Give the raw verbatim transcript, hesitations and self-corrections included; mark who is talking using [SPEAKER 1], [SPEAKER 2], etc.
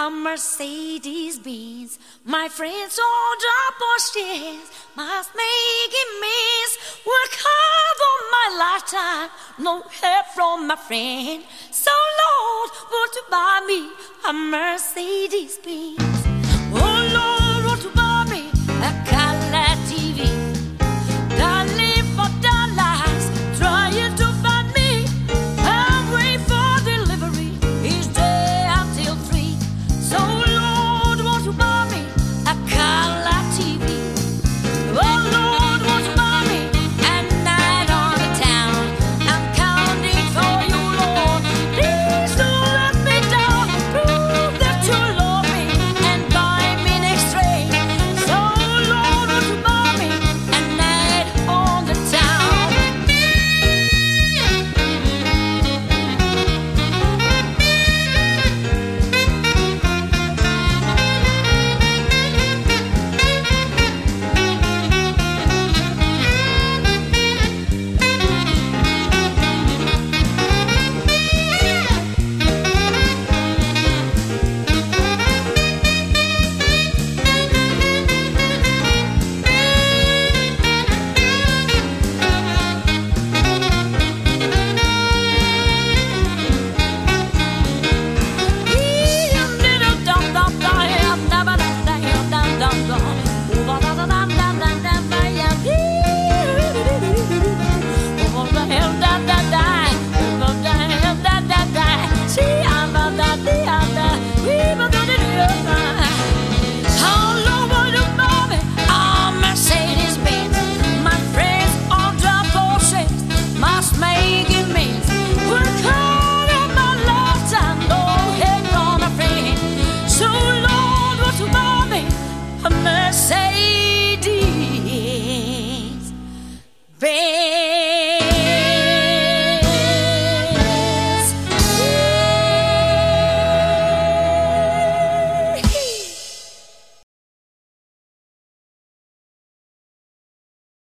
[SPEAKER 1] a Mercedes-Benz. My friends all drop on stairs, must make it miss. Work hard for my lifetime, no help from my friend. So Lord, won't you buy me a Mercedes-Benz?